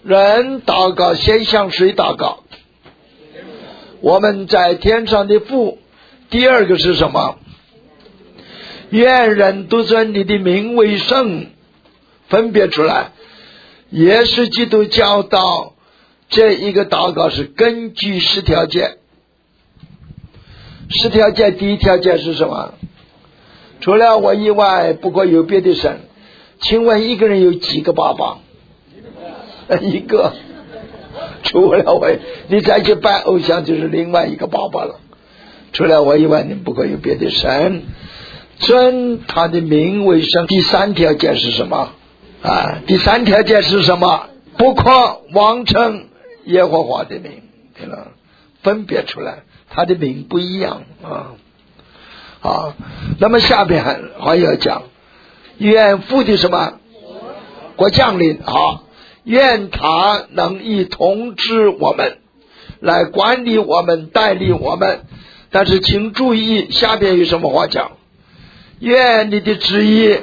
人祷告先向谁祷告？我们在天上的父。第二个是什么？愿人都尊你的名为圣，分别出来。也是基督教导这一个祷告是根据10条诫。10条诫第一条诫是什么？除了我以外不可有别的神。请问一个人有几个爸爸？一个。除了我，你再去拜偶像就是另外一个爸爸了。除了我以外你不可有别的神，尊他的名为圣。第3条诫是什么？第3条诫是什么？不可妄称耶和华的名。对了，分别出来，他的名不一样那么下边还要讲，愿父的什么国降临愿他能以统治我们，来管理我们，带领我们。但是请注意下边有什么话讲？愿你的旨意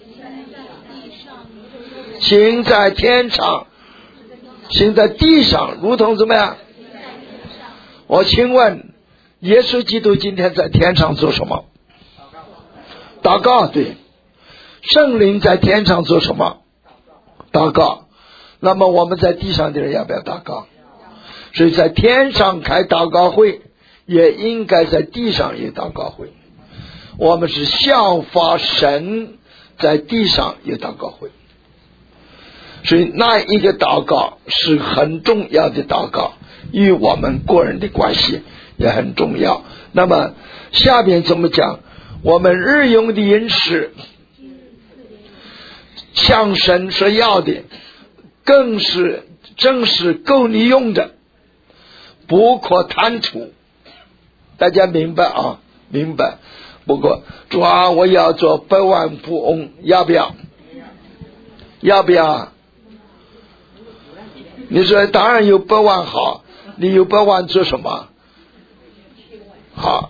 行在天上，行在地上，如同怎么样？我请问耶稣基督今天在天上做什么？祷告。对。圣灵在天上做什么？祷告。那么我们在地上的人要不要祷告？所以在天上开祷告会，也应该在地上有祷告会。我们是效法神，在地上有祷告会。所以那一个祷告是很重要的祷告，与我们个人的关系也很重要。那么下边怎么讲？我们日用的饮食向神所要的，正是够你用的，不可贪图。大家明白啊？明白。不过主啊，我要做百万富翁，要不要？要不要？你说当然有100万好，你有100万做什么？好，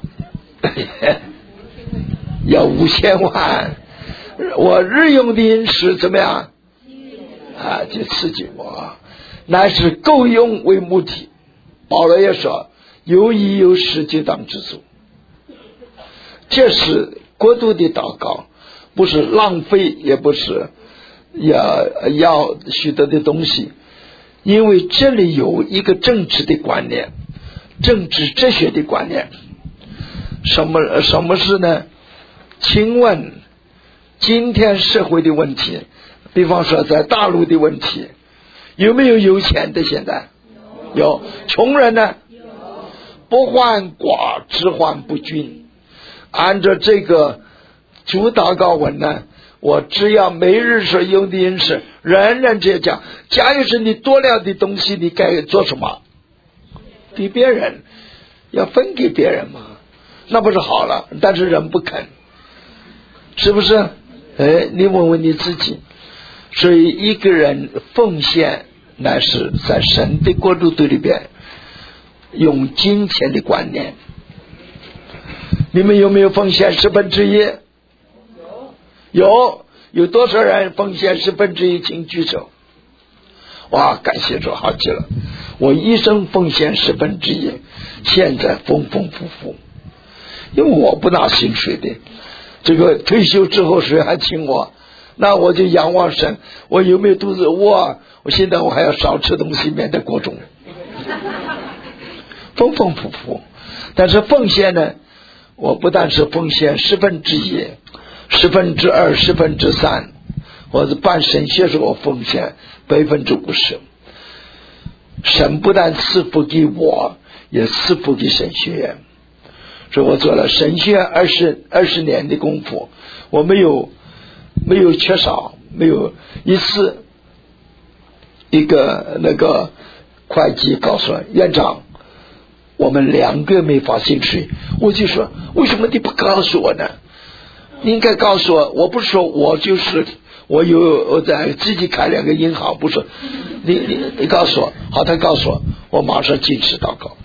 要5000万。我日用的饮食怎么样？就刺激我，乃是够用为目的。保罗也说，有衣有食就当知足。这是国度的祷告，不是浪费，也不是要许多的东西。因为这里有一个政治的观念，政治哲学的观念。什么是呢？请问今天社会的问题，比方说在大陆的问题，有没有有钱的？现在有。穷人呢？不患寡，只患不均。按照这个主祷告文呢，我只要每日所用的饮食，人人这样讲。假如是你多了的东西，你该做什么？给别人，要分给别人嘛，那不是好了？但是人不肯，是不是？你问问你自己。所以一个人奉献，乃是在神的国度里边用金钱的观念。你们有没有奉献1/10？有多少人奉献1/10？请举手。哇，感谢主，好极了！我一生奉献1/10，现在丰丰富富。因为我不拿薪水的，这个退休之后谁还请我？那我就仰望神，我有没有肚子饿？我现在我还要少吃东西，免得过重。丰丰富富。但是奉献呢，我不但是奉献1/10、2/2、3%，或者办神学时候我奉献50%。神不但赐福给我，也赐福给神学院。所以我做了神学院20年的功夫，我没有缺少，没有一次一个那个会计告诉我，院长，我们2个月没发薪水。我就说，为什么你不告诉我呢？你应该告诉我。我不是说我就是我在自己开2个银行，不是你告诉我。好，他告诉我，我马上禁食祷告。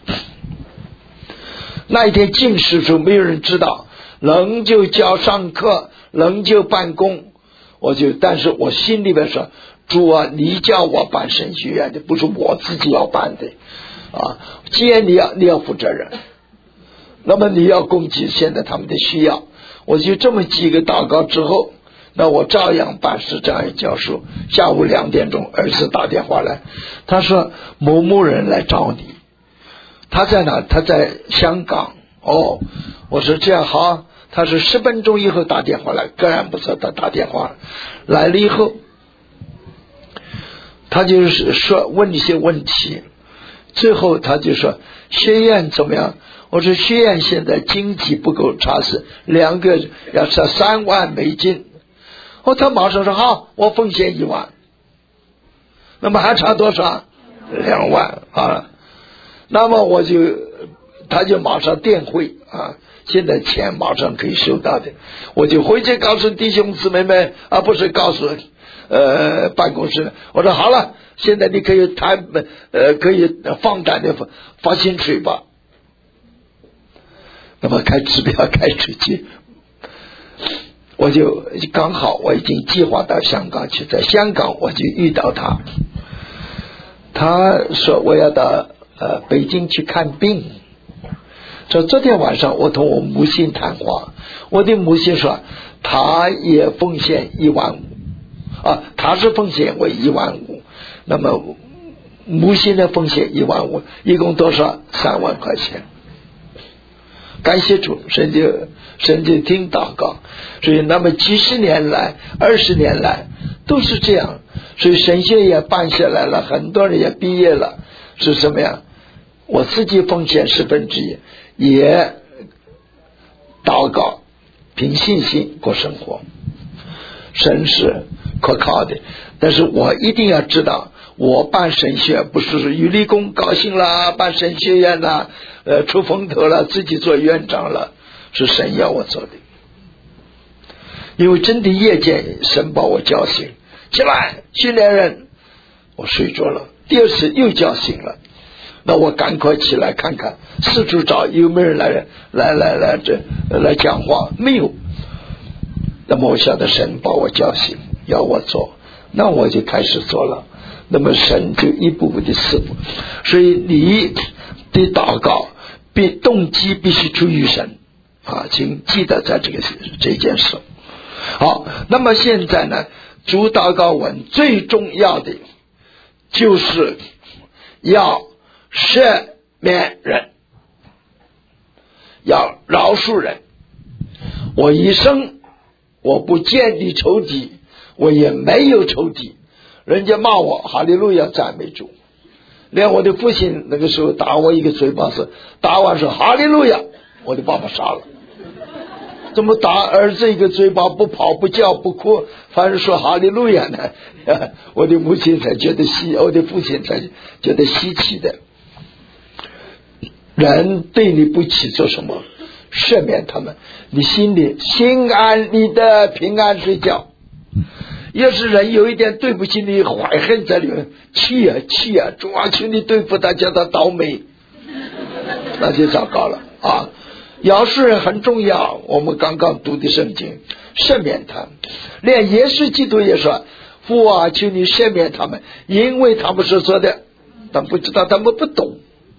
那一天禁食的时候，没有人知道，仍旧教上课，仍旧办公。但是我心里边说， 主啊，你叫我办神学院的，不是我自己要办的啊。既然你要负责任，那么你要供给现在他们的需要。我就这么几个祷告之后，那我照样办事，照样教书。下午2点钟，儿子打电话来，他说某某人来找你，他在哪？他在香港。哦，我说这样好。他是10分钟以后打电话来，个然不错，他打电话来了以后，他就是说问一些问题，最后他就说学院怎么样？我说学院现在经济不够，差是2个要是3万美金。哦，他马上说好，我奉献1万。那么还差多少？2万啊。那么他就马上电汇啊，现在钱马上可以收到的。我就回去告诉弟兄姊妹们，而不是告诉办公室。我说好了，现在你可以可以放胆的发薪水吧。那么开支票开出去，我就刚好我已经计划到香港去，在香港我就遇到他。他说我要到北京去看病。说昨天晚上我同我母亲谈话，我的母亲说他也奉献1万5啊，他是奉献为1万5，那么母亲的奉献1万5，一共多少？3万块钱。感谢主，神就听祷告。所以那么几十年来20年来都是这样，所以神学也办下来了，很多人也毕业了。是什么呀？我自己奉献1/10，也祷告，凭信心过生活。神是可靠的，但是我一定要知道，我办神学不是于理工高兴了，办神学院了，出风头了，自己做院长了，是神要我做的。因为真的夜间神把我叫醒，起来训练人，我睡着了，第2次又叫醒了。那我赶快起来看看，四处找有没有人来讲话，没有。那么我晓得神把我叫醒，要我做，那我就开始做了。那么神就一步步的赐福。所以你的祷告动机必须出于神啊，请记得在这件事。好，那么现在呢，主祷告文最重要的就是要赦免人，要饶恕人。我一生我不建立仇敌，我也没有仇敌。人家骂我，哈利路亚，赞美主。连我的父亲那个时候打我一个嘴巴，是打完说哈利路亚，我的爸爸杀了。怎么打儿子一个嘴巴，不跑不叫不哭，反而说哈利路亚呢？我的母亲才觉得我的父亲才觉得稀奇的。人对你不起做什么？赦免他们，你心里心安理得，平安睡觉。要是人有一点对不起你，怀恨在里面，气啊，主啊，求你对付他，叫他倒霉，那就糟糕了啊！饶恕人很重要，我们刚刚读的圣经，赦免他。连耶稣基督也说，父啊，求你赦免他们，因为他们所做的，他们不知道，他们不懂。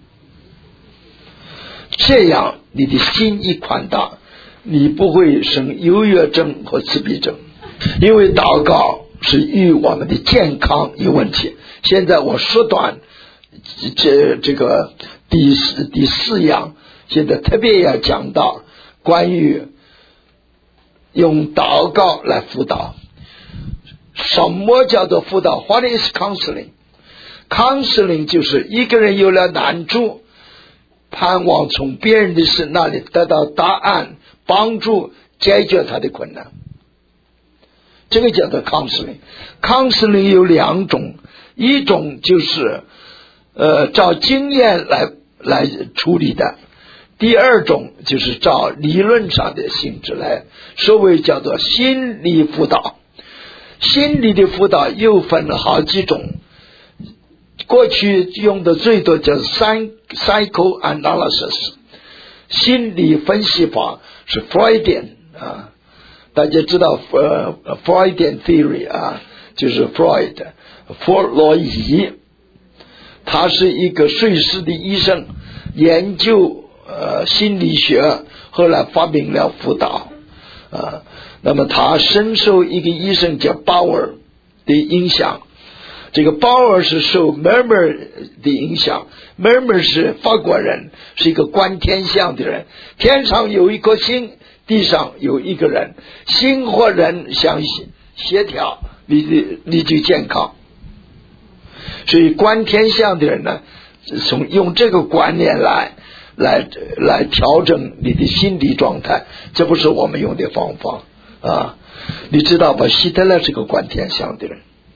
这样你的心一宽大，你不会生优越症和自闭症。因为祷告是与我们的健康有问题。现在我缩短这个第4样，现在特别要讲到关于用祷告来辅导。什么叫做辅导？ What is counseling? Counseling 就是一个人有了难处，盼望从别人的事那里得到答案，帮助解决他的困难。这个叫做 counseling。counseling 有2种，一种就是照经验来处理的，第2种就是照理论上的性质来，所谓叫做心理辅导。心理的辅导又分了好几种，过去用的最多叫 psychoanalysis， 心理分析法是 Freudian 啊。大家知道Freudian theory 啊， 就是 Freud 弗洛伊，他是一个瑞士的医生，研究心理学，后来发明了辅导那么他深受一个医生叫鲍尔的影响。这个鲍尔是受 Mermer 的影响， Mermer 是法国人，是一个观天象的人，天上有一颗星，地上有一个人，星和人相协调，你就健康。所以观天象的人呢，用这个观念来调整你的心理状态，这不是我们用的方法你知道吧？希特勒是个观天象的人，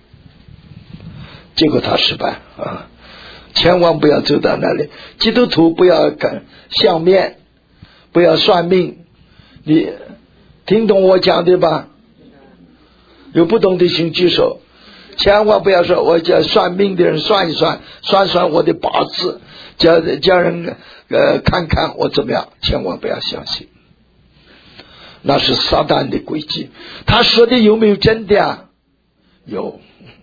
结果他失败千万不要走到那里。基督徒不要相面，不要算命，你听懂我讲的吧？有不懂的请举手。千万不要说我叫算命的人算一算我的八字，叫人看看我怎么样，千万不要相信，那是撒旦的诡计。他说的有没有真的有，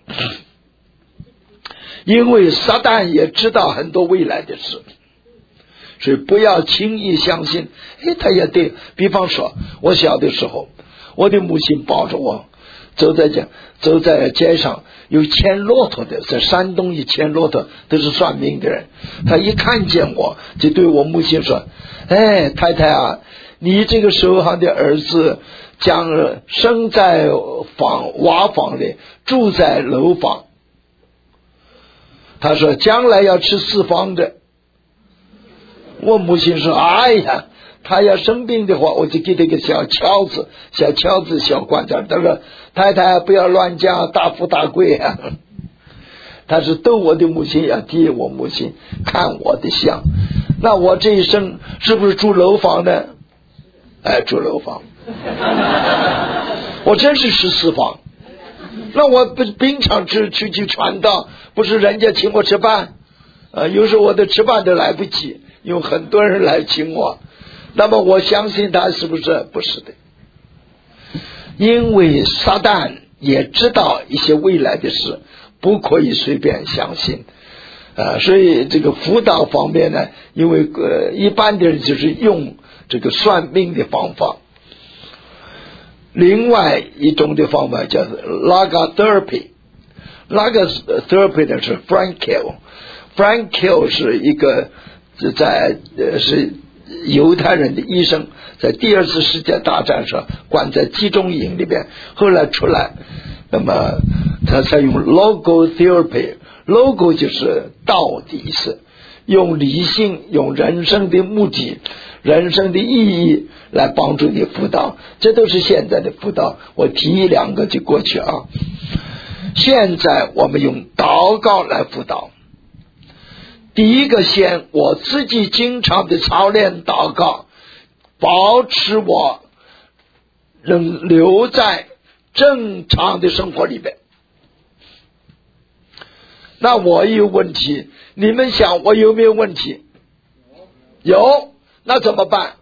因为撒旦也知道很多未来的事，所以不要轻易相信。他也对，比方说我小的时候，我的母亲抱着我走在街上，有牵骆驼的，在山东一牵骆驼都是算命的人，他一看见我就对我母亲说，太太啊，你这个首航的儿子将生在瓦房里，住在楼房，他说将来要吃四方的。我母亲说，他要生病的话，我就给他一个小敲子小罐子。他说太太不要乱讲，大富大贵他是逗我的母亲，要替我母亲看我的相。那我这一生是不是住楼房呢？住楼房我真是吃四方。那我平常去传道，不是人家请我吃饭有时候我的吃饭都来不及，有很多人来请我，那么我相信他是不是？不是的，因为撒旦也知道一些未来的事，不可以随便相信所以这个辅导方面呢，因为一般的人就是用这个算命的方法。另外一种的方法叫 Logotherapy， Logotherapy 呢是 Frankl 是一个是犹太人的医生，在第二次世界大战上关在集中营里边，后来出来，那么他采用 Logotherapy， Logo 就是道的意思，用理性，用人生的目的，人生的意义来帮助你辅导，这都是现在的辅导。我提一两个就过去现在我们用祷告来辅导。第一个先我自己经常的操练祷告，保持我能留在正常的生活里面。那我有问题，你们想我有没有问题？有，那怎么办？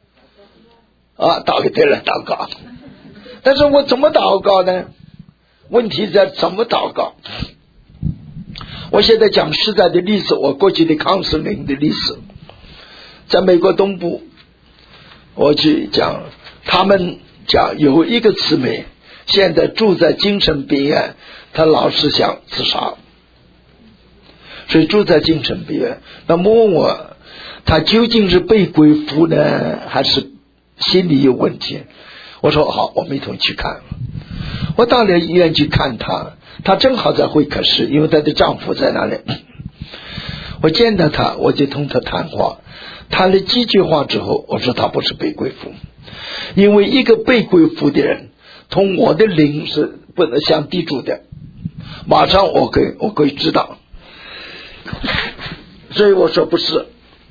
对了，祷告。但是我怎么祷告呢？问题在怎么祷告。我现在讲实在的例子，我过去的康斯林的例子，在美国东部，我去讲，他们讲有一个姊妹现在住在精神病院，她老是想自杀，所以住在精神病院。那么问我，她究竟是被鬼附呢，还是心理有问题？我说好，我们一同去看。我到了医院去看她，她正好在会客室，因为她的丈夫在那里。我见到她，我就同她谈话，谈了几句话之后，我说她不是被鬼附，因为一个被鬼附的人同我的灵是不能相抵触的，马上我可以知道。所以我说不是。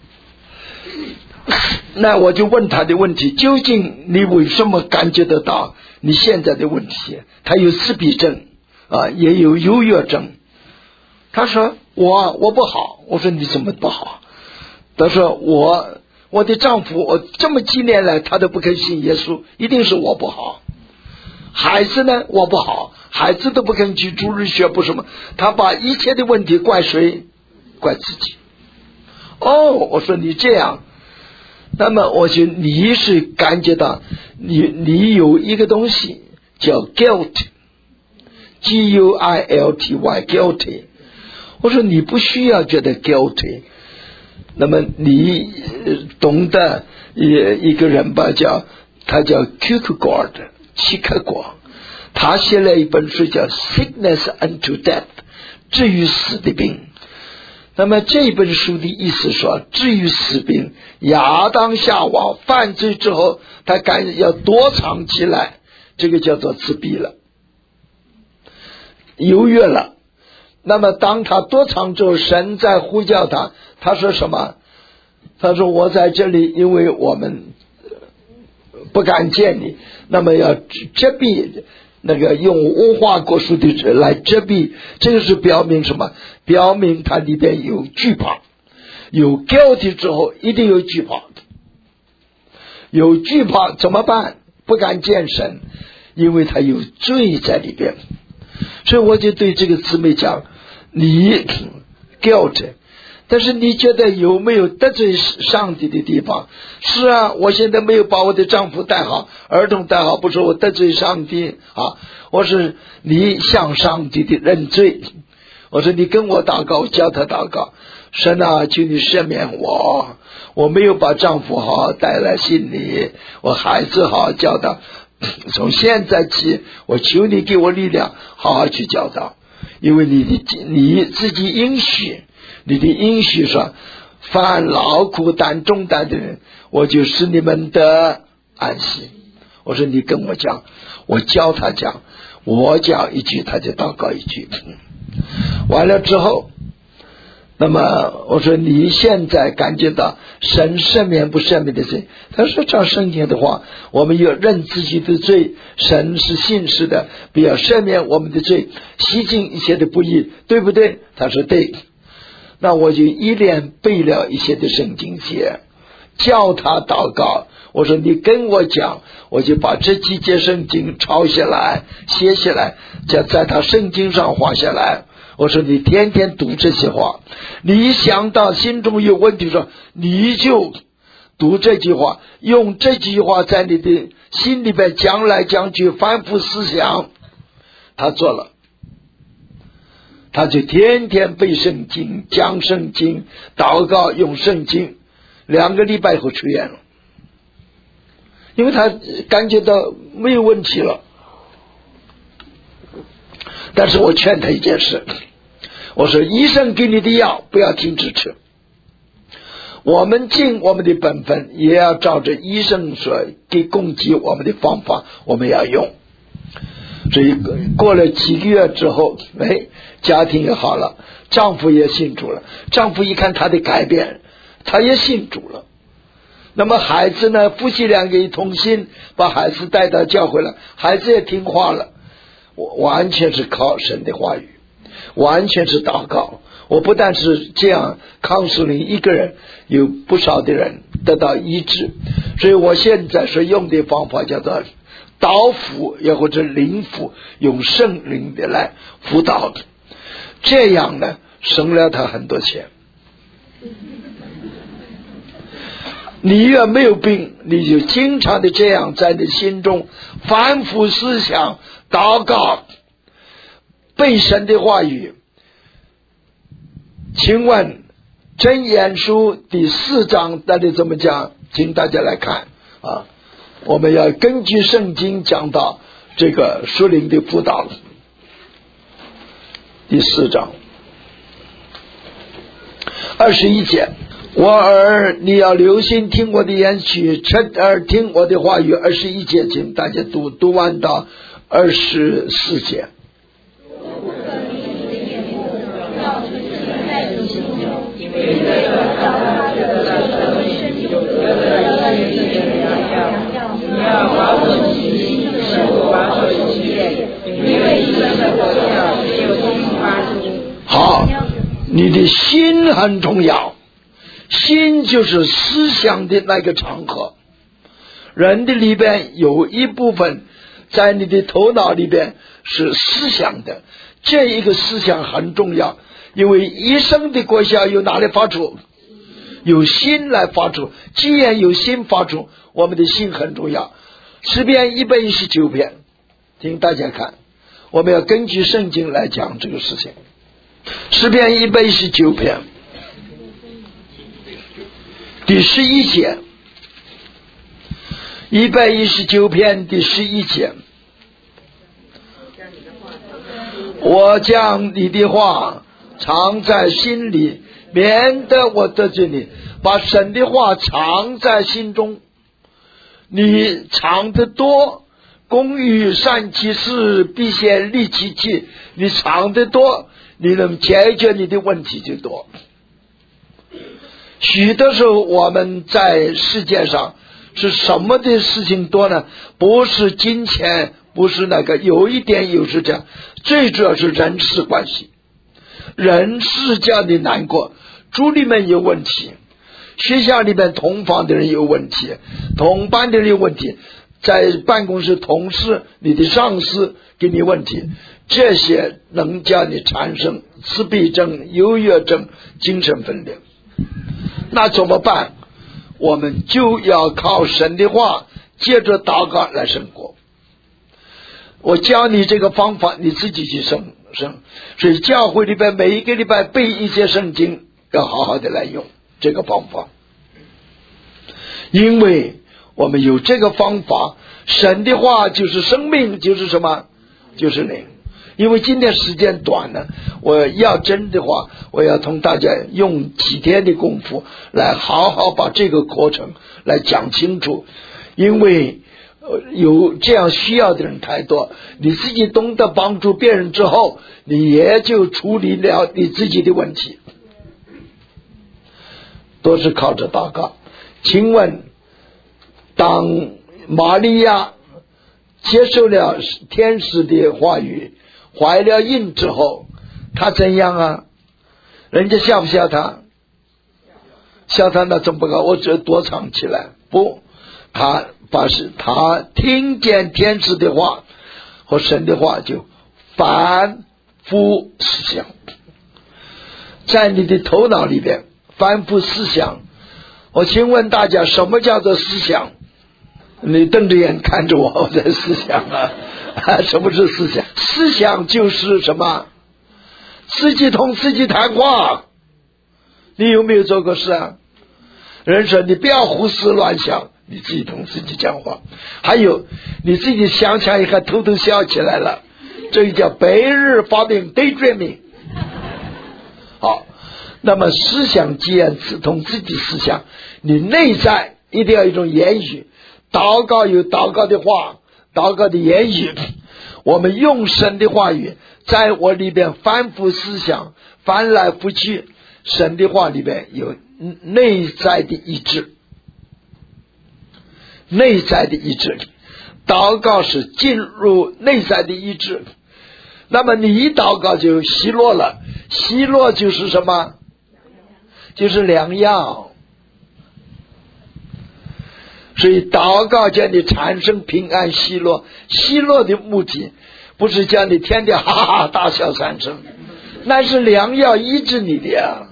那我就问他的问题，究竟你为什么感觉得到你现在的问题？他有自闭症也有忧郁症。他说我不好。我说你怎么不好？他说我的丈夫，我这么几年来他都不肯信耶稣，一定是我不好。 孩子呢我不好，孩子都不肯去主日学，不什么，他把一切的问题怪谁？怪自己。我说你这样，那么我就你是感觉到你有一个东西叫 guilty， G-U-I-L-T-Y guilty。 我说你不需要觉得 guilty。那么你懂得一个人吧，他叫 Kierkegaard 齐克果，他写了一本书叫 Sickness unto Death， 治愈死的病。那么这本书的意思说，治愈死病，亚当夏娃犯罪之后，他要躲藏起来，这个叫做自闭了，优越了。那么当他躲藏之后，神在呼叫他，他说什么？他说我在这里，因为我们不敢见你，那么要遮蔽，那个用无花果树的纸来遮蔽，这个是表明什么？表明它里边有惧怕，有 guilty 之后一定有惧怕，有惧怕怎么办？不敢见神，因为他有罪在里边。所以我就对这个姊妹讲，你 guilty， 但是你觉得有没有得罪上帝的地方？是啊，我现在没有把我的丈夫带好，儿童带好，不是我得罪上帝啊。我说你向上帝的认罪，我说你跟我祷告，我教他祷告，神啊，求你赦免我没有把丈夫好好带来心里，我孩子好好教导，从现在起我求你给我力量，好好去教导。因为你自己应许，你的应许说，凡劳苦担重担的人，我就使你们得安息。我说你跟我讲，我教他讲，我讲一句他就祷告一句。完了之后，那么我说你现在感觉到神赦免不赦免的罪？他说照圣经的话，我们要认自己的罪，神是信实的，不要赦免我们的罪，洗净一切的不义，对不对？他说对。那我就一连背了一些的圣经节，叫他祷告。我说你跟我讲，我就把这几节圣经抄下来写下来，在他圣经上画下来。我说你天天读这些话，你一想到心中有问题说，你就读这句话，用这句话在你的心里边讲来讲去，反复思想。他做了，他就天天背圣经，讲圣经，祷告，用圣经，2个礼拜以后出院了，因为他感觉到没有问题了。但是我劝他一件事，我说医生给你的药不要停止吃，我们尽我们的本分，也要照着医生说给供给我们的方法，我们要用。所以过了几个月之后，家庭也好了，丈夫也信主了，丈夫一看他的改变，他也信主了。那么孩子呢，夫妻2个一同心把孩子带到教会了，孩子也听话了。完全是靠神的话语，完全是祷告。我不但是这样康树林一个人，有不少的人得到医治。所以我现在所用的方法叫做导辅，也或者灵辅，用圣灵的来辅导的，这样呢省了他很多钱。你越没有病，你就经常的这样在你心中反复思想，祷告，背神的话语。请问箴言书第4章那里怎么讲？请大家来看啊，我们要根据圣经讲到这个属灵的辅导。第4章21节，我儿，你要留心听我的言语，侧耳听我的话语。21节，请大家读完到24节。好，你的心很重要，心就是思想的那个场合。人的里边有一部分在你的头脑里边是思想的，这一个思想很重要，因为一生的果效由哪里发出？由心来发出。既然由心发出，我们的心很重要。诗篇119篇，请大家看，我们要根据圣经来讲这个事情。诗篇119篇第11节，119篇第11节，我将你的话藏在心里，免得我得罪你。把神的话藏在心中，你藏得多，工欲善其事，必先利其器。你藏得多，你能解决你的问题就多。许多时候我们在世界上是什么的事情多呢？不是金钱，不是那个，有一点有时这样，最主要是人事关系。人事叫你难过，主里面有问题，学校里面同房的人有问题，同班的人有问题，在办公室同事，你的上司给你问题，这些能叫你产生自闭症、忧郁症、精神分裂。那怎么办？我们就要靠神的话，借着祷告来生活。我教你这个方法，你自己去生。所以教会里边每一个礼拜背一些圣经，要好好的来用这个方法。因为我们有这个方法，神的话就是生命，就是什么？就是灵。因为今天时间短了，我要真的话，我要同大家用几天的功夫来好好把这个过程来讲清楚。因为有这样需要的人太多，你自己懂得帮助别人之后，你也就处理了你自己的问题，都是靠着祷告。请问，当玛利亚接受了天使的话语，怀了孕之后，她怎样啊？人家笑不笑她？笑她那怎么搞？我只躲藏起来。不，他听见天使的话和神的话，就反复思想，在你的头脑里边反复思想。我请问大家，什么叫做思想？你瞪着眼看着我在思想啊。什么是思想？思想就是什么？自己同自己谈话。你有没有做过事啊？人说你不要胡思乱想，你自己同自己讲话。还有你自己想想一下，偷偷笑起来了，这个叫白日发明 daydreaming。 好，那么思想既然同自己思想，你内在一定要有一种言语。祷告有祷告的话，祷告的言语，我们用神的话语在我里边反复思想，翻来覆去。神的话里边有内在的意志，内在的意志，祷告是进入内在的意志。那么你一祷告就喜乐了，喜乐就是什么？就是良药。所以祷告叫你产生平安喜乐，喜乐的目的不是叫你天天哈哈大笑三声，那是良药医治你的呀。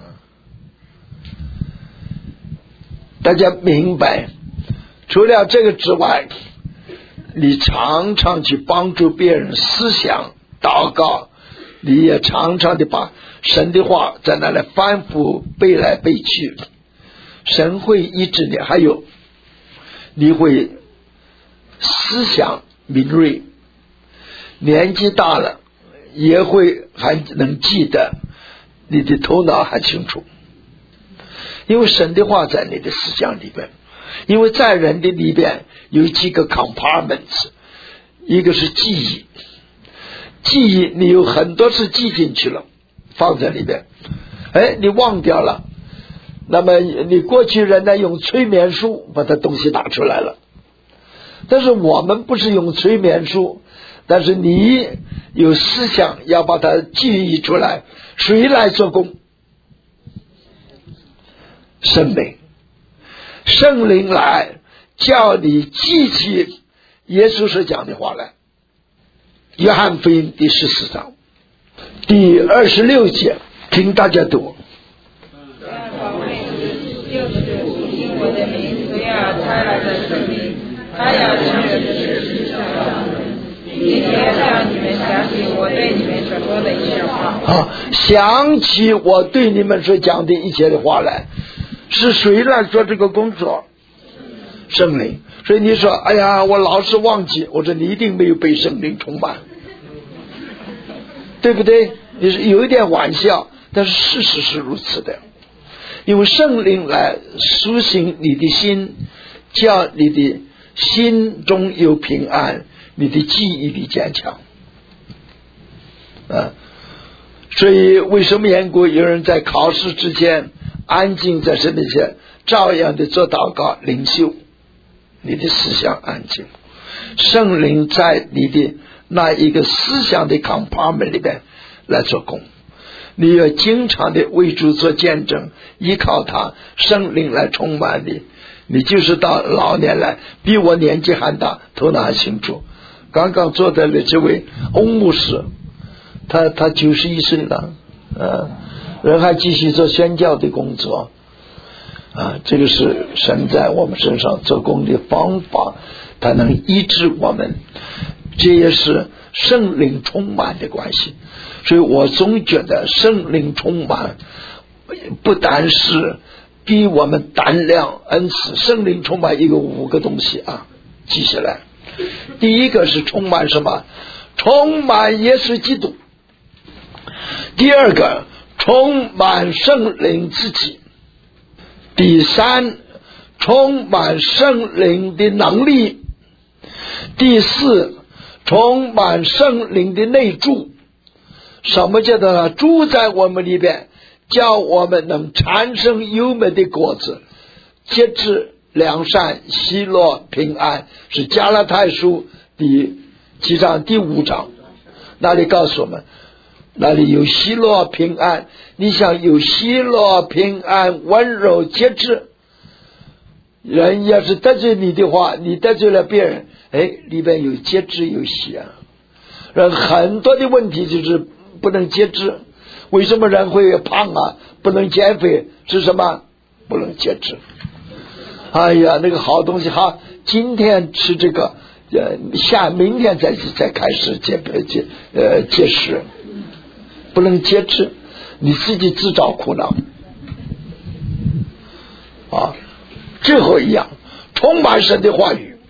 大家明白？除了这个之外，你常常去帮助别人思想祷告，你也常常的把神的话在那里反复背来背去，神会医治你。还有你会思想敏锐，年纪大了也会还能记得，你的头脑还清楚。因为神的话在你的思想里边，因为在人的里边有几个 compartments， 一个是记忆，记忆你有很多次记进去了，放在里边，你忘掉了。那么你过去人呢用催眠术把它东西拿出来了，但是我们不是用催眠术，但是你有思想要把它记忆出来，谁来做工？圣灵，圣灵来叫你记起耶稣所讲的话来。 约翰福音第14章第26节，听大家读。 因我的名随而差来的圣灵，他要将这些事教导你们，并且让你们想起我对你们所说的一切话。 想起我对你们所讲的一切的话来，是谁来做这个工作？圣灵。所以你说，哎呀，我老是忘记，我说你一定没有被圣灵充满，对不对？你是有一点玩笑，但是事实是如此的。因为圣灵来苏醒你的心，叫你的心中有平安，你的记忆力坚强。所以为什么严国有人在考试之前安静在神面前照样的做祷告领袖，你的思想安静，圣灵在你的那一个思想的 compartment 里边来做工。你要经常的为主做见证，依靠他圣灵来充满你，你就是到老年来比我年纪还大，头脑还清楚。刚刚坐在了这位翁牧师，他91岁了，人还继续做宣教的工作，这个是神在我们身上做工的方法，他能医治我们，这也是圣灵充满的关系。所以我总觉得圣灵充满不单是给我们胆量恩赐，圣灵充满一个5个东西记下来。第一个是充满什么？充满耶稣基督。第二个充满圣灵自己。第三，充满圣灵的能力。第四，充满圣灵的内住。什么叫做住在我们里边，叫我们能产生优美的果子，节制、良善、喜乐、平安，是加拉太书第7章第5章，那里告诉我们，那里有喜乐平安。你想有喜乐平安温柔节制，人要是得罪你的话，你得罪了别人，里边有节制有喜人很多的问题就是不能节制。为什么人会胖不能减肥？是什么？不能节制。哎呀，那个好东西今天吃这个，明天再开始节食，不能节制，你自己自找苦恼。最后一样，充满神的话语。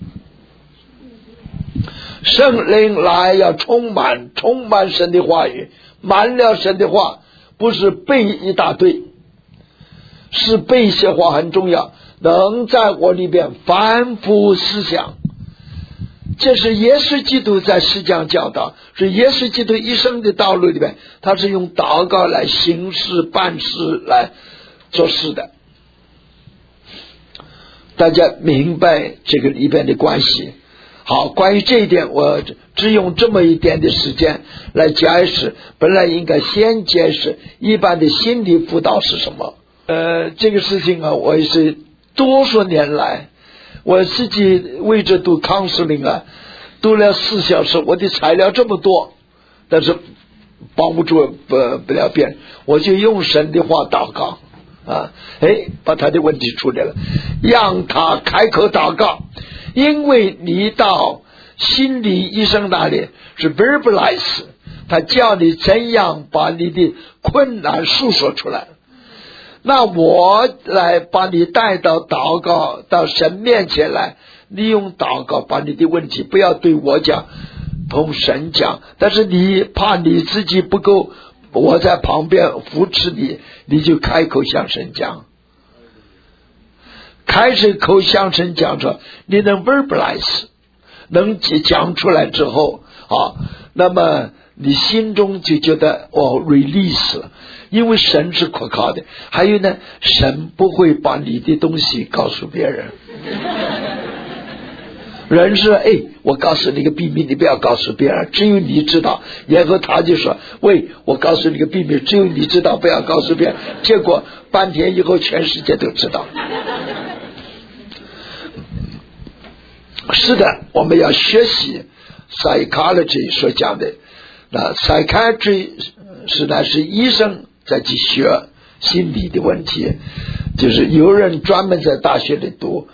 圣灵来要充满神的话语，满了神的话，不是背一大堆，是背一些话很重要，能在我里边反复思想。这是耶稣基督在世上教导，是耶稣基督一生的道路里边，他是用祷告来行事办事来做事的。大家明白这个里边的关系。好，关于这一点我只用这么一点的时间来解释，本来应该先解释一般的心理辅导是什么。这个事情我也是多少年来，我自己为着读counseling读了4小时，我的材料这么多，但是帮不住不了别人，我就用神的话祷告把他的问题处理了，让他开口祷告。因为你到心理医生那里是 verbalize， 他教你怎样把你的困难诉说出来。那我来把你带到祷告到神面前来，利用祷告把你的问题不要对我讲，同神讲，但是你怕你自己不够，我在旁边扶持你，你就开口向神讲。开始口向神讲出，你能 verbalize， 能讲出来之后那么你心中就觉得release 了，因为神是可靠的。还有呢，神不会把你的东西告诉别人。人说我告诉你个秘密，你不要告诉别人，只有你知道。然后他就说我告诉你个秘密，只有你知道，不要告诉别人。结果半天以后全世界都知道。 是的，我们要学习 psychology 所讲的。那 psychiatry 是医生在去学心理的问题，就是有人专门在大学里读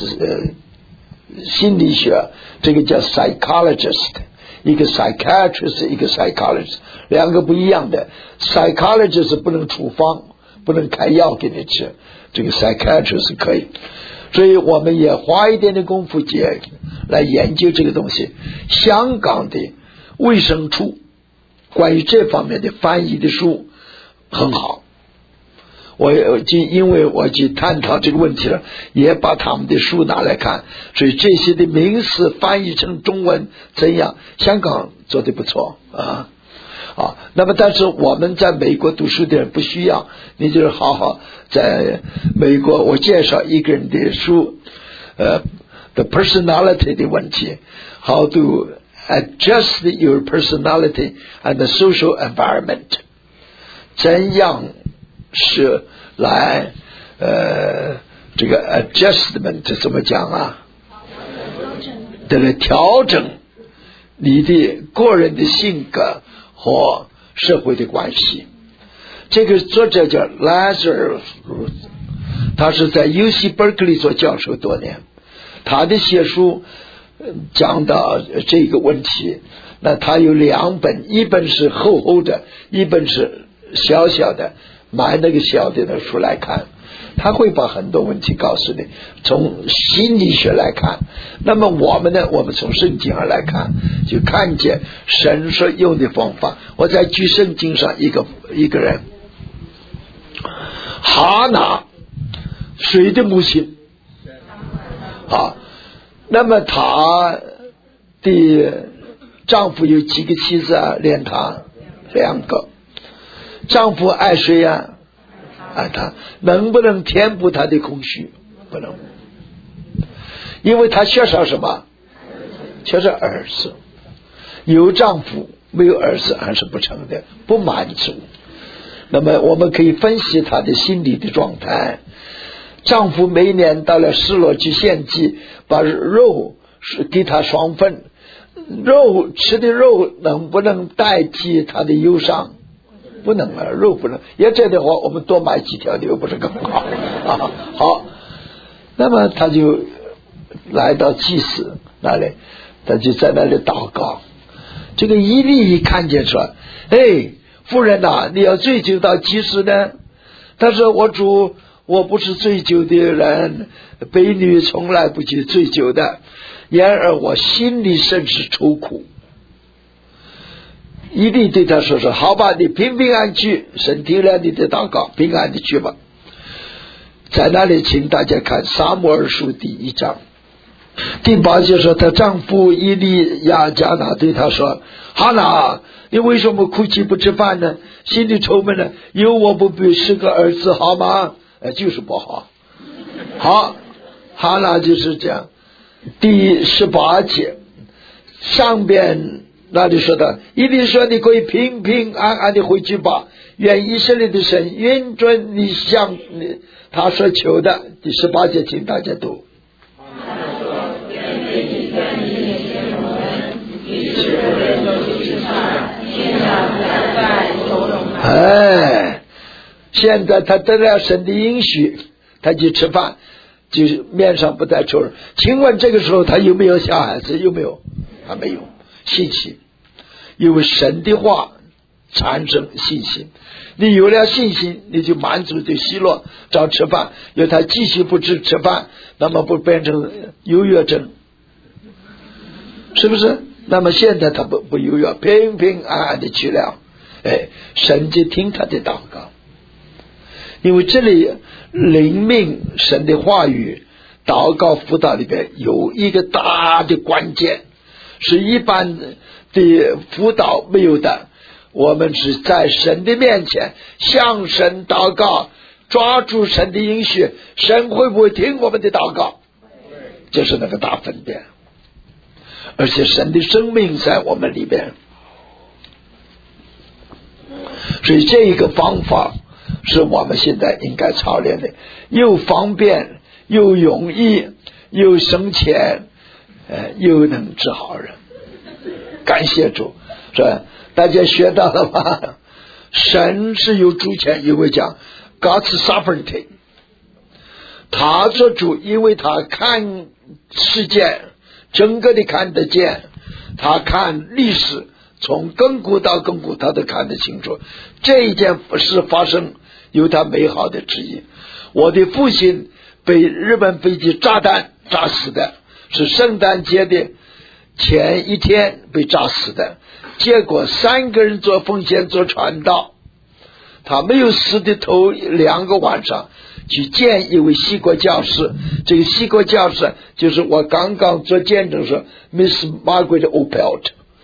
心理学，这个叫 psychologist， 一个 psychiatrist， 一个 psychologist， 两个不一样的。 psychologist 不能处方，不能开药给你吃，这个 psychiatrist 可以。所以我们也花一点的功夫来研究这个东西。香港的卫生处关于这方面的翻译的书很好，因为我去探讨这个问题了，也把他们的书拿来看，所以这些的名词翻译成中文怎样，香港做得不错啊。那么但是我们在美国读书的人不需要，你就是好好在美国，我介绍一个人的书the personality 的问题， how to adjust your personality and the social environment， 怎样是来这个 adjustment 怎么讲啊？对，调整你的个人的性格和社会的关系。这个作者叫 Lazarus， 他是在 UC Berkeley 做教授多年，他的写书讲到这个问题。那他有2本，一本是厚厚的，一本是小小的，买那个小的书来看，他会把很多问题告诉你，从心理学来看。那么我们呢，我们从圣经上来看，就看见神所用的方法。我再举圣经上一个人，哈拿，谁的母亲那么她的丈夫有几个妻子啊？连她2个。丈夫爱谁啊？爱她。能不能填补她的空虚？不能，因为她缺少什么？缺少儿子。有丈夫没有儿子还是不成的，不满足。那么我们可以分析她的心理的状态。丈夫每年到了失落去献祭，把肉给她双份，吃的肉能不能代替她的忧伤？不能啊，肉不能。要这样的话，我们多买几条牛不是更好好，那么他就来到祭司那里，他就在那里祷告。这个以利一看见说：“哎，夫人呐，你要追究到几时呢？”他说：“我主，我不是追究的人，婢女从来不去追究的，然而我心里甚是愁苦。”以利对他说：“好吧，你平平安去，神听了你的祷告，平安的去吧。”在那里请大家看撒母耳书第1章第8节说，她丈夫以利亚加拿对她说：“哈拿，你为什么哭泣不吃饭呢？心里愁闷呢？有我不比10个儿子好吗？”就是不好。好，哈拿就是这样。第18节上边那里说的，以利说：“你可以平平安安的回去吧，愿以色列的神允准你向他所求的。”第18节请大家读。现在他得了神的应许，他去吃饭，就是面上不带愁容。请问这个时候他有没有小孩子？有没有？还没有。信心，因为神的话产生信心，你有了信心，你就满足对喜乐，找吃饭。要他继续不吃饭，那么不变成优越症，是不是？那么现在他不优越，平平安安的去了，神就听他的祷告。因为这里灵命神的话语祷告辅导里边有一个大的关键，是一般的辅导没有的。我们是在神的面前向神祷告，抓住神的应许，神会不会听我们的祷告？这是那个大分别。而且神的生命在我们里边，所以这一个方法是我们现在应该操练的，又方便又容易又省钱又能治好人。感谢主，是吧？大家学到了吗？神是有主权，因为讲 God's sovereignty， 他做主，因为他看世界整个的看得见，他看历史从亘古到亘古他都看得清楚，这一件事发生有他美好的旨意。我的父亲被日本飞机炸弹炸死的，是圣诞节的前一天被炸死的，结果3个人做奉献做传道，他没有死的头2个晚上去见一位西国教师，这个西国教师就是我刚刚做见证说 Miss Margaret Opelt，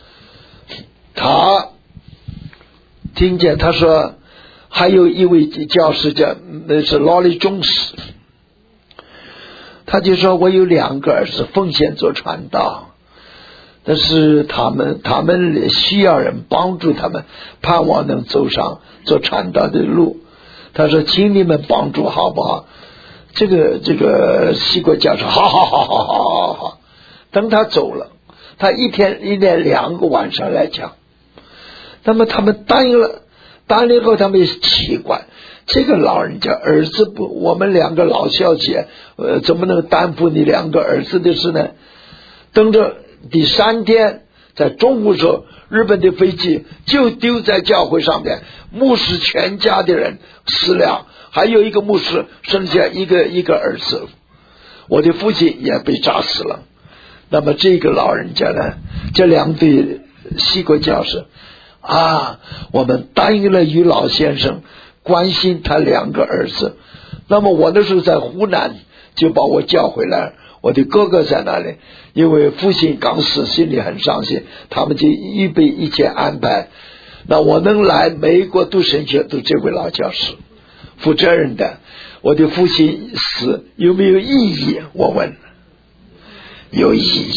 他听见他说还有一位教师叫那是劳力中士，他就说我有2个儿子奉献做传道，但是他们需要人帮助他们，盼望能走上做传道的路。他说请你们帮助好不好？这个西国教授好。等他走了，他一天2个晚上来讲，那么他们答应了以后，他们也奇怪，这个老人家儿子不，我们2个老小姐怎么能担负你2个儿子的事呢？等着第3天在中午时候，日本的飞机就丢在教会上面，牧师全家的人死了，还有一个牧师剩下一个儿子，我的父亲也被炸死了。那么这个老人家呢，这2对西国教师我们答应了于老先生关心他2个儿子。那么我那时候在湖南就把我叫回来，我的哥哥在那里，因为父亲刚死，心里很伤心，他们就预备一切安排。那我能来美国读神学，读这位老教师负责任的。我的父亲死有没有意义？我问。有意义。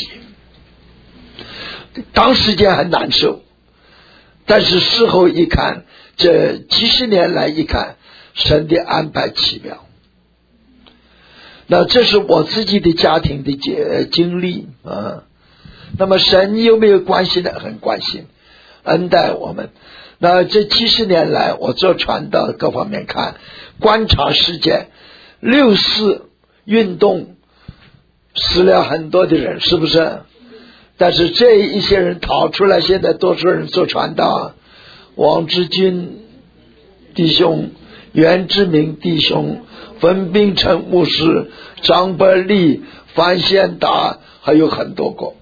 当时间很难受，但是事后一看，这几十年来一看，神的安排奇妙。那这是我自己的家庭的经历那么神有没有关心呢？很关心，恩待我们。那这几十年来，我做传道各方面看，观察世界，64运动死了很多的人，是不是？但是这一些人逃出来，现在多数人做传道，王志军弟兄、袁志明弟兄、冯秉成牧师、张伯利、范宪达，还有很多个。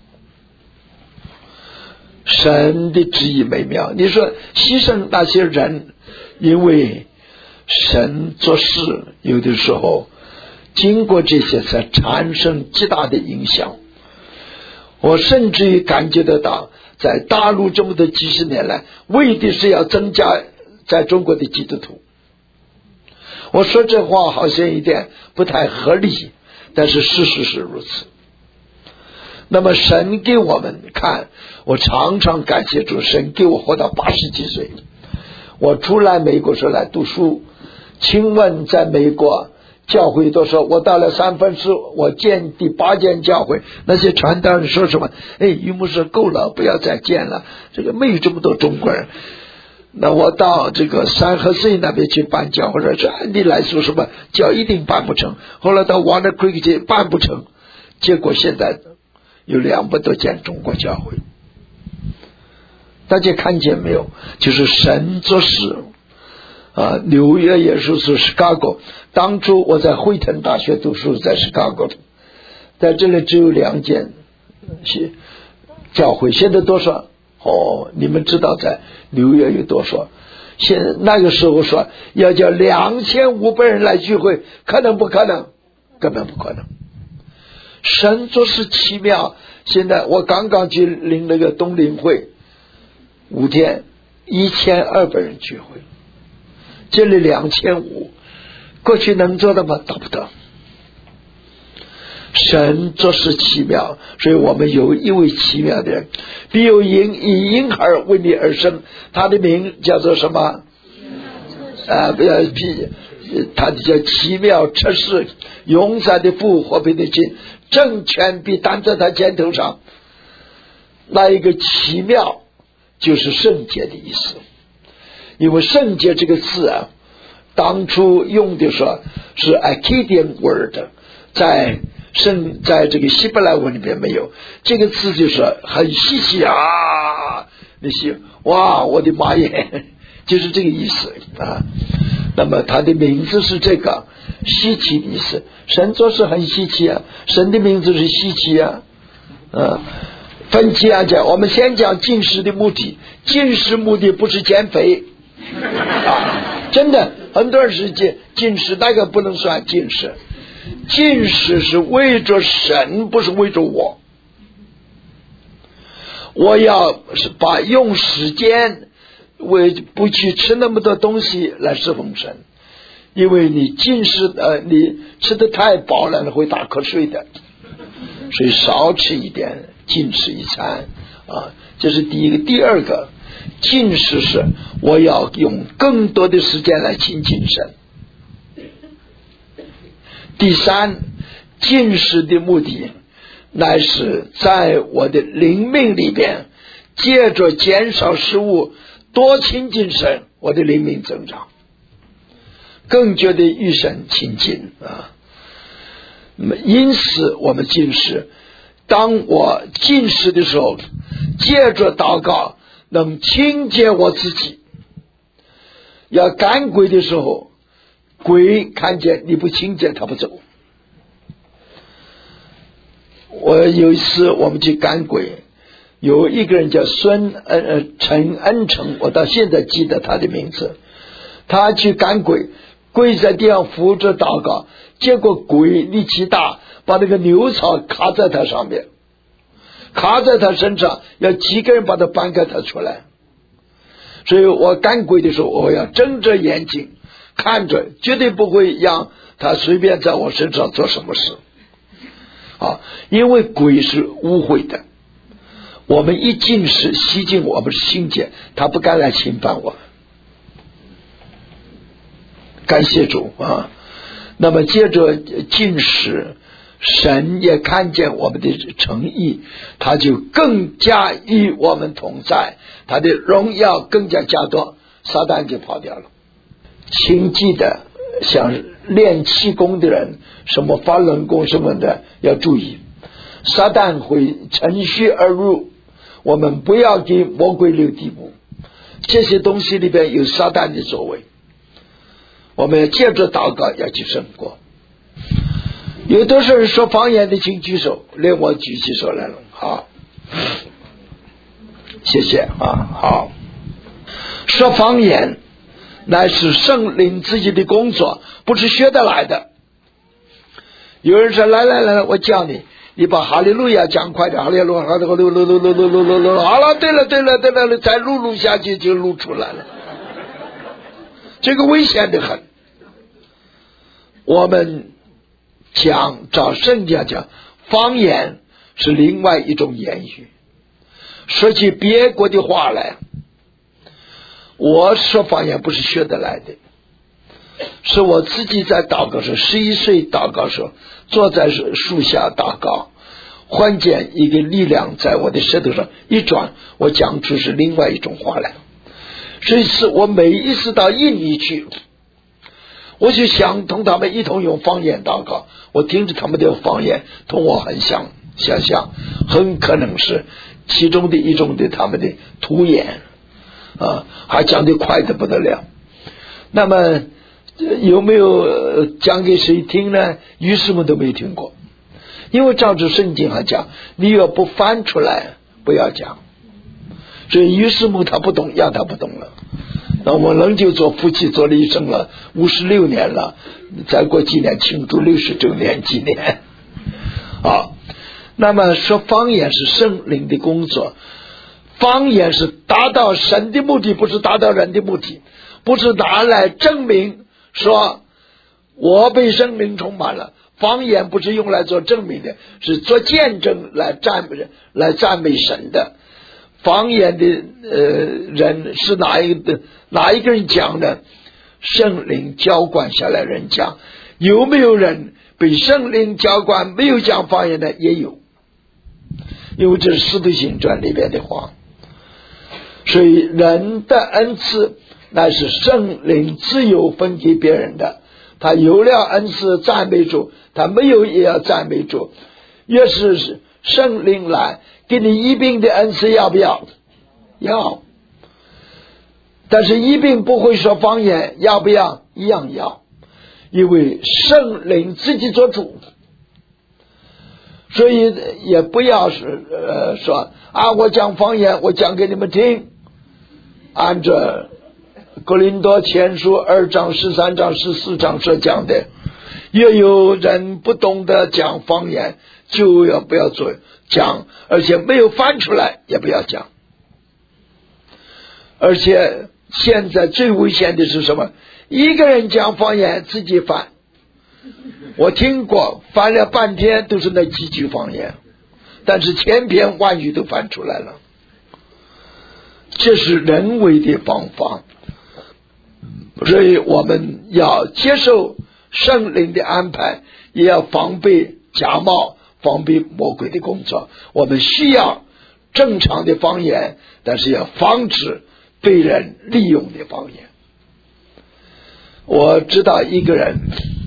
神的旨意美妙，你说牺牲那些人，因为神做事有的时候经过这些才产生极大的影响。我甚至于感觉得到，在大陆这么多几十年来，为的是要增加在中国的基督徒。我说这话好像有点不太合理，但是事实是如此。那么神给我们看，我常常感谢主，神给我活到80几岁。我出来美国时来读书，请问在美国教会都说，我到了3藩市，我建第8间教会，那些传道人说什么？于牧师够了，不要再建了，这个没有这么多中国人。那我到这个三河水那边去办教会，说按理来说什么教一定办不成，后来到 Walnut Creek 去办不成，结果现在有200多间中国教会。大家看见没有？就是神做事纽约也是 Chicago， 当初我在惠腾大学读书，在 Chicago， 在这里只有2间教会，现在多少？你们知道在纽约有多少？那个时候说要叫2500人来聚会，可能不可能？根本不可能。神做事奇妙。现在我刚刚去领那个冬令会，5天1200人聚会，这里2500，过去能做的吗？达不到。神做事奇妙，所以我们有一位奇妙的人，必有以婴孩为你而生，他的名叫做什么？他的叫奇妙测试，永在的父，和平的心， 政权必担在他肩头上。那一个奇妙就是圣洁的意思，因为圣洁这个字啊，当初用的说是 Akkadian word， 在这个希伯来文里边没有这个字，就是很稀奇啊，那些哇，我的妈耶，就是这个意思啊。那么他的名字是这个稀奇的意思，神做事很稀奇啊，神的名字是稀奇啊。分期啊讲，我们先讲进食的目的，进食目的不是减肥啊，真的很多人是进食，那个不能算进食，进食是为着神，不是为着我。我要是用时间不去吃那么多东西来侍奉神，因为你进食你吃得太饱了，你会打瞌睡的，所以少吃一点，禁食一餐啊，这是第一个。第二个，禁食是我要用更多的时间来亲近神。第三，禁食的目的乃是在我的灵命里边，借着减少食物多亲近神，我的灵命增长，更觉得与神亲近啊。那么因此我们禁食，当我禁食的时候，借着祷告能清洁我自己。要赶鬼的时候，鬼看见你不清洁，他不走。我有一次我们去赶鬼，有一个人叫陈恩成，我到现在记得他的名字。他去赶鬼，跪在地上扶着祷告，结果鬼力气大，把那个牛草卡在他上面，卡在他身上，要几个人把他搬开他出来。所以我赶鬼的时候，我要睁着眼睛看着，绝对不会让他随便在我身上做什么事啊！因为鬼是污秽的，我们一进食吸进我们心界，他不敢来侵犯我们。感谢主啊！那么接着进食，神也看见我们的诚意，他就更加与我们同在，他的荣耀更加加多，撒旦就跑掉了。请记得，想练气功的人，什么法轮功什么的要注意，撒旦会趁虚而入，我们不要给魔鬼留地步，这些东西里边有撒旦的作为，我们要借着祷告要去胜过。有多少人说方言的请举手，连我举起手来了。好，谢谢啊。好，说方言乃是圣灵自己的工作，不是学得来的。有人说来，我教你，你把哈利路亚讲快点，哈利路亚，好了，对了，再录下去就录出来了，这个危险的很。我们找圣经讲，方言是另外一种言语，说起别国的话来。我说方言不是学得来的，是我自己在祷告时，11岁祷告时，坐在树下祷告，忽见一个力量在我的舌头上一转，我讲出是另外一种话来。所以是我每一次到印尼去，我就想同他们一同用方言祷告，我听着他们的方言同我很想象，很可能是其中的一种的他们的图言啊，还讲得快得不得了。那么有没有讲给谁听呢？于是们都没听过，因为照着圣经还讲，你要不翻出来不要讲。所以于是乎他不懂，让他不懂了。那我仍旧做夫妻做了一生了56年了，再过几年庆祝60周年纪念啊。那么说方言是圣灵的工作，方言是达到神的目的，不是达到人的目的，不是拿来证明说我被圣灵充满了。方言不是用来做证明的，是做见证来赞美神的。方言的人是哪一个人讲的？圣灵浇灌下来人讲。有没有人被圣灵浇灌没有讲方言的也有，因为这是使徒行传里边的话。所以人的恩赐乃是圣灵自由分给别人的，他有了恩赐赞美主，他没有也要赞美主。越是圣灵来给你医病的恩赐，要不要？要。但是医病不会说方言，要不要？一样要，因为圣灵自己做主。所以也不要说我讲方言，我讲给你们听。按照哥林多前书2章13章14章所讲的，也有人不懂得讲方言，就要不要做讲，而且没有翻出来也不要讲。而且现在最危险的是什么？一个人讲方言自己翻，我听过翻了半天都是那几句方言，但是千篇万语都翻出来了。这是人为的方法，所以我们要接受圣灵的安排，也要防备假冒，防备魔鬼的工作。我们需要正常的方言，但是要防止被人利用的方言。我知道一个人，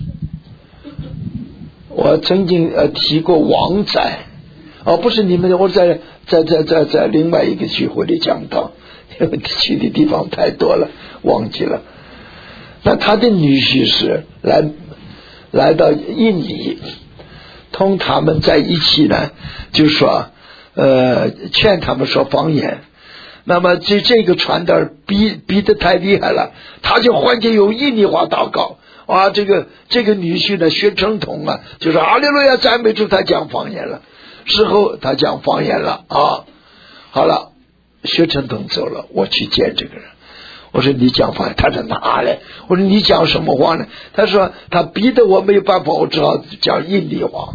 我曾经提过王仔，不是你们的，我在另外一个聚会里讲到，因为去的地方太多了忘记了。那他的女婿是来到印尼，同他们在一起呢，就说劝他们说方言。那么这个传道逼得太厉害了，他就换成用印尼话祷告这个女婿呢学成统了，就说哈利路亚赞美主，他讲方言了。事后他讲方言了好了，学成统走了，我去见这个人，我说你讲方言，他说哪来？我说你讲什么话呢？他说他逼得我没有办法，我只好讲印尼话。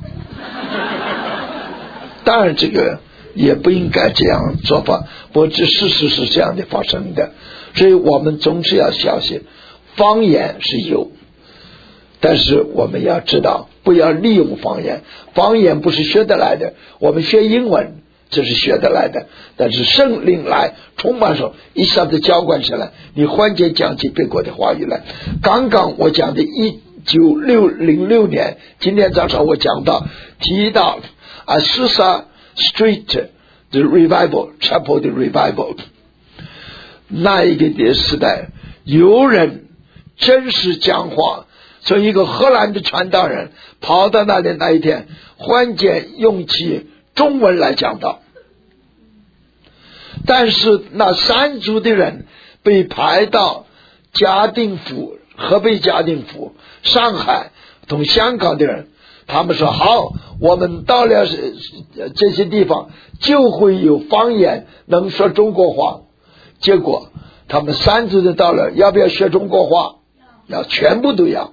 当然这个也不应该这样做法，不过这事实是这样的发生的，所以我们总是要小心。方言是有，但是我们要知道不要利用方言，方言不是学得来的，我们学英文这是学得来的，但是圣灵来充满时候一下子浇灌起来，你忽然讲起别国的话语来。刚刚我讲的1906年，今天早上我讲到提到Azusa Street the Revival Chapel 的 Revival， 那一个的时代有人真实讲话，从一个荷兰的传道人跑到那里，那一天忽间用起中文来讲道，但是那三族的人被排到嘉定府、河北嘉定府、上海同香港的人，他们说好，我们到了这些地方就会有方言，能说中国话。结果他们三族的到了，要不要学中国话？要，全部都要。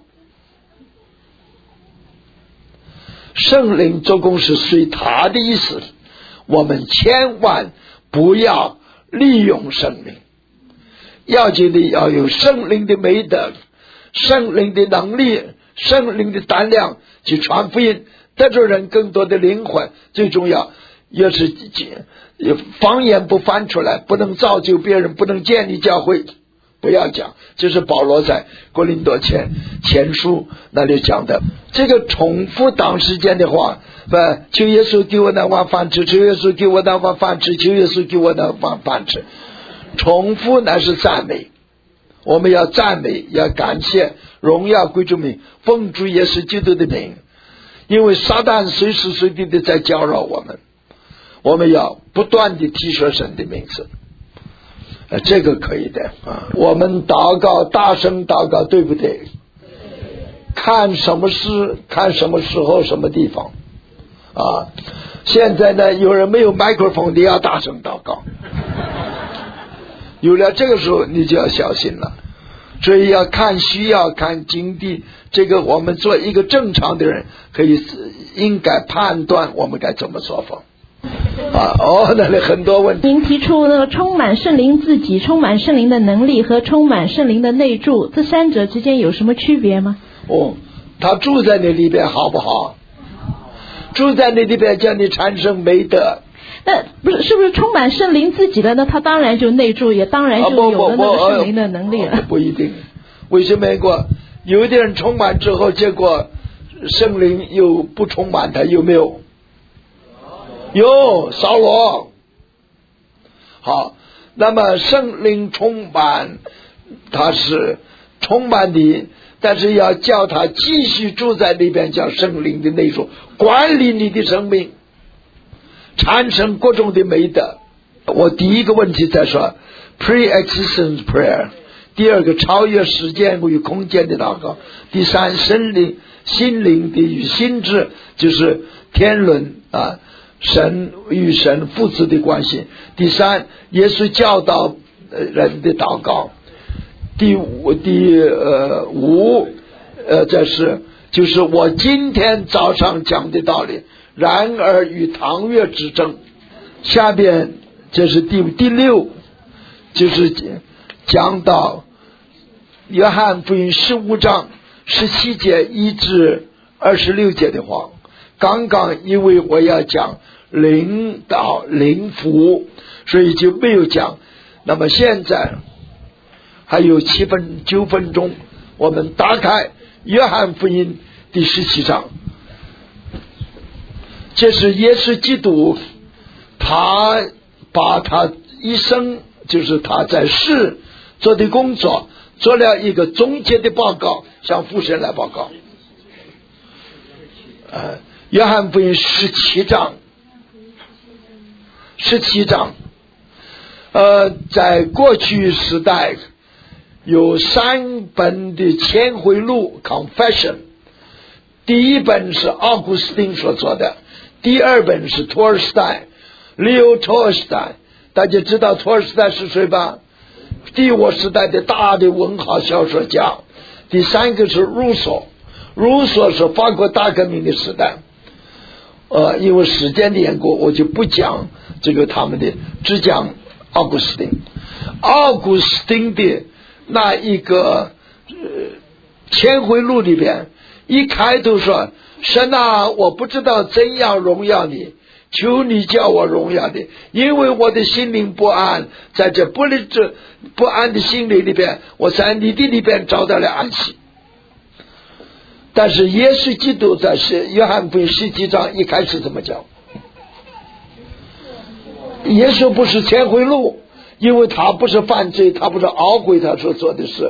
圣灵做工是随他的意思，我们千万不要利用圣灵，要紧的要有圣灵的美德、圣灵的能力、圣灵的胆量去传福音，得着人更多的灵魂。最重要也是方言不翻出来，不能造就别人，不能建立教会，不要讲。这是保罗在哥林多前书那里讲的。这个重复长时间的话，求耶稣给我那碗饭吃，求耶稣给我那碗饭吃，求耶稣给我那碗饭吃。重复那是赞美，我们要赞美，要感谢，荣耀归主名，奉主耶稣基督的名。因为撒旦随时随地的在搅扰我们，我们要不断的提说神的名字，这个可以的我们祷告，大声祷告，对不对？看什么事，看什么时候，什么地方现在呢，有人没有麦克风，你要大声祷告。有了这个时候，你就要小心了。所以要看需要，看经地，这个我们做一个正常的人，应该判断我们该怎么做法。那里很多问题。 您提出那个充满圣灵自己、充满圣灵的能力和充满圣灵的内住，这三者之间有什么区别吗？ 他住在你里边好不好？住在你里边叫你产生美德。 那不是，是不是充满圣灵自己了呢？他当然就内住，也当然就有了那个圣灵的能力了。 不一定。为什么有一点人充满之后，结果圣灵又不充满他，有没有？有，扫罗。好，那么圣灵充满，他是充满你，但是要叫他继续住在里边，叫圣灵的内住，管理你的生命，产生各种的美德。我第一个问题在说 pre-existence prayer， 第二个超越时间与空间的祷告，第三心灵的与心智，就是天论啊，神与神父子的关系。第三，耶稣教导人的祷告。第五，这是就是我今天早上讲的道理。然而与唐月之争。下边这是第六，就是讲到约翰福音15章17节1至26节的话。刚刚因为我要讲灵道灵符，所以就没有讲。那么现在还有9分钟，我们打开约翰福音第17章。这是耶稣基督，他把他一生，就是他在世做的工作，做了一个总结的报告，向父神来报告。约翰福音17章，在过去时代有3本的千回录 Confession， 第一本是奥古斯丁所做的，第二本是托尔斯泰 Leo Tolstoy， 大家知道托尔斯泰是谁吧？帝国时代的大的文豪小说家。第三个是卢梭是法国大革命的时代。因为时间的缘故，我就不讲这个他们的，只讲奥古斯丁。奥古斯丁的那一个千回录里边，一开头说：神啊，我不知道怎样荣耀你，求你叫我荣耀你，因为我的心灵不安，在这不安的心灵里边，我在你的里边找到了安息。但是耶稣基督在约翰福音17章一开始怎么讲？耶稣不是千回录，因为他不是犯罪，他不是懊悔他所做的事。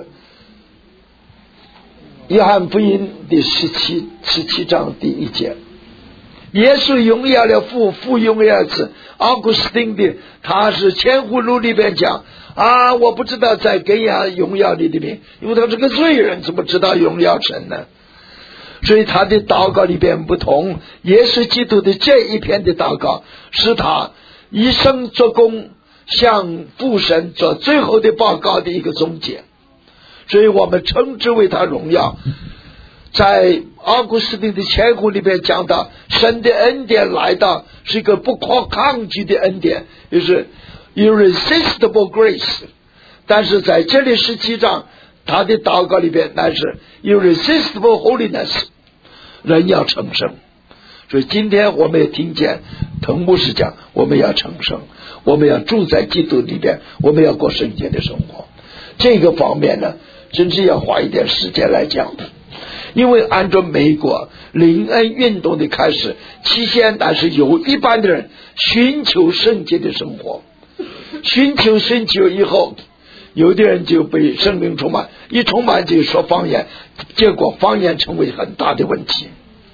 约翰福音第17章第1节，耶稣荣耀了父，父荣耀子。奥古斯丁的他是千回录里边讲啊，我不知道在怎样荣耀你的名，因为他是个罪人，怎么知道荣耀神呢？所以他的祷告里边不同。耶稣基督的这一篇的祷告是他一生做工，向父神做最后的报告的一个总结，所以我们称之为他荣耀。在奥古斯丁的千回里边讲到，神的恩典来到是一个不可抗拒的恩典，就是 irresistible grace。 但是在这里17章他的祷告里边那是 irresistible holiness， 人要成圣。所以今天我们也听见滕牧师讲，我们要成圣，我们要住在基督里边，我们要过圣洁的生活。这个方面呢，真是要花一点时间来讲。因为按照美国灵恩运动的开始期间，但是有一般的人寻求圣洁的生活，寻求以后，有的人就被圣灵充满，一充满就说方言，结果方言成为很大的问题。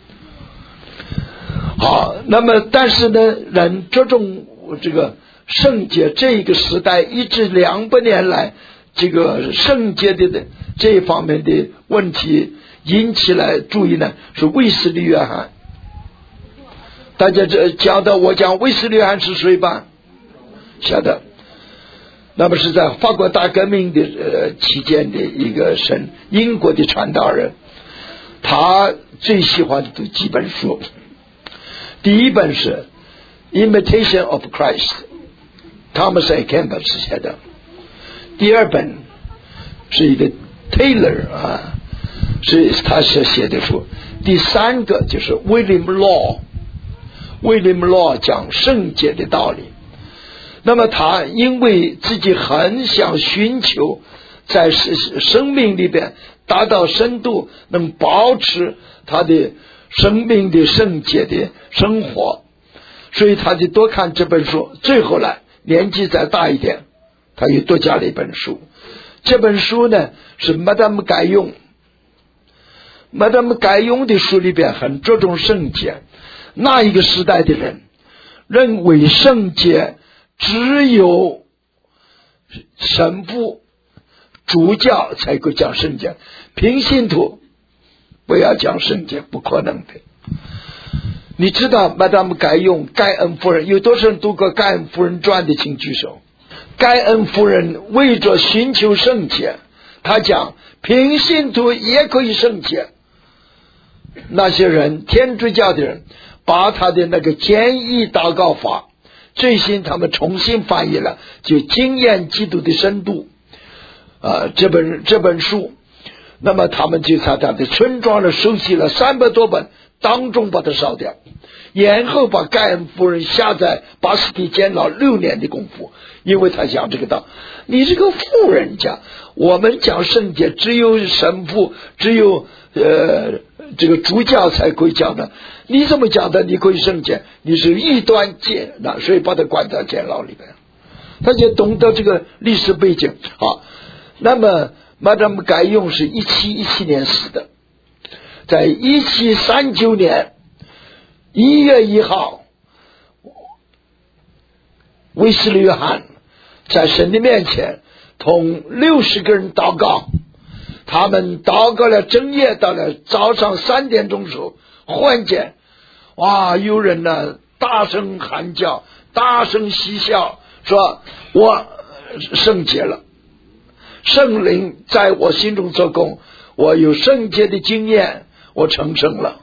好，那么但是呢，人这种这个圣洁，这个时代一直200年来，这个圣洁的这一方面的问题引起来注意呢，是卫斯理约翰。大家讲到我讲卫斯理约翰是谁吧？晓得。那么是在法国大革命的期间的一个英国的传道人，他最喜欢读几本书。第一本是 Imitation of Christ， Thomas A. Campbell 写的。第二本是一个 Taylor 是他是写的书。第三个就是 William Law 讲圣洁的道理。那么他因为自己很想寻求在生命里边达到深度，能保持他的生命的圣洁的生活，所以他就多看这本书。最后来年纪再大一点，他又多加了一本书。这本书呢是 Madame Guyon。Madame Guyon 的书里边很注重圣洁。那一个时代的人认为圣洁只有神父主教才会讲圣洁，平信徒不要讲圣洁，不可能的。你知道 Madame Guyon 盖恩夫人，有多少人读过盖恩夫人传的请举手。盖恩夫人为着寻求圣洁，她讲平信徒也可以圣洁。那些人天主教的人把他的那个简易祷告法最新他们重新翻译了，就经验基督的深度这本书。那么他们就在他的村庄里收集了300多本，当中把它烧掉，然后把盖恩夫人下在巴士底监牢6年的功夫。因为他讲这个道，你这个富人家，我们讲圣洁只有神父只有这个主教才可以讲的，你怎么讲的你可以圣洁？你是异端界，那所以把他关在监牢里边。他就懂得这个历史背景。好，那么 Madame Guyon 是1717年死的，在1739年1月1号，卫斯理约翰在神的面前同60个人祷告。他们祷告了整夜，到了早上3点钟时候，忽然间哇，有人呢大声喊叫，大声嬉笑，说我圣洁了，圣灵在我心中做工，我有圣洁的经验，我成圣了。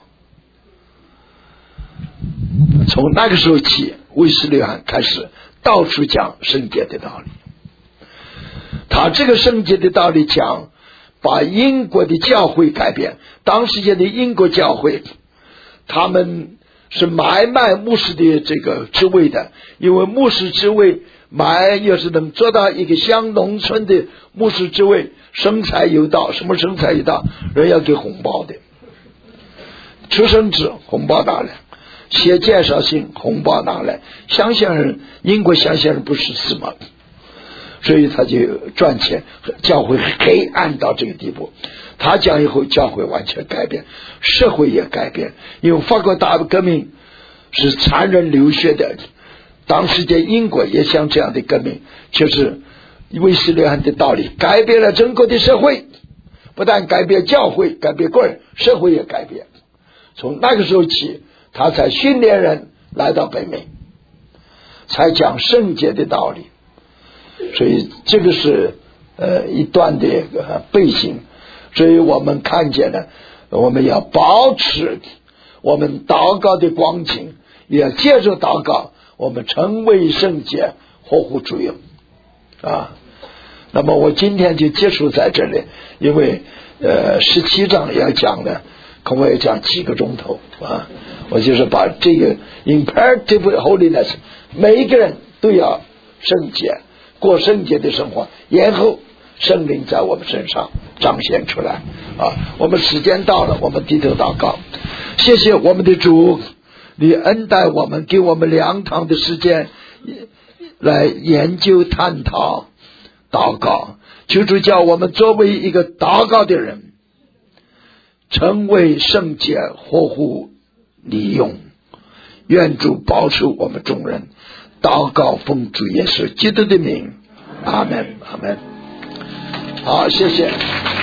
从那个时候起，卫斯理约翰开始到处讲圣洁的道理。他这个圣洁的道理讲，把英国的教会改变。当时间的英国教会，他们是买卖牧师的这个职位的，因为牧师职位买要是能做到一个像农村的牧师职位，生财有道。什么生财有道？人要给红包的，出生纸红包拿来，写介绍信红包拿来。乡下人，英国乡下人不是死吗？所以他就赚钱，教会黑暗到这个地步。他讲以后，教会完全改变，社会也改变。因为法国大革命是残忍流血的，当时在英国也像这样的革命，就是卫斯理约翰的道理改变了整个的社会，不但改变教会，改变个人，社会也改变。从那个时候起，他才训练人来到北美，才讲圣洁的道理。所以这个是一段的背景。所以我们看见了，我们要保持我们祷告的光景，也要借着祷告我们成为圣洁，合乎主用那么我今天就结束在这里，因为17章要讲的可能要讲几个钟头我就是把这个 imperative holiness 每一个人都要圣洁，过圣洁的生活，然后圣灵在我们身上彰显出来我们时间到了，我们低头祷告。谢谢我们的主，你恩待我们，给我们2堂的时间来研究探讨祷告。求主叫我们作为一个祷告的人，成为圣洁，合乎你用。愿主保守我们众人。祷告奉主耶稣基督的名，阿们，阿们。好，谢谢。